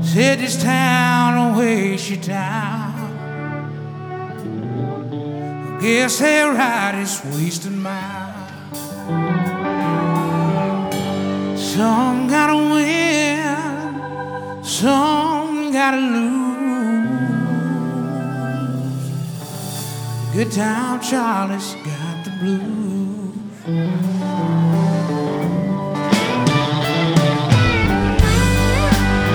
Said this town will waste your time. I guess they're right, it's wasting mine. Some gotta win, some gotta lose. Good time Charlie's got the blues.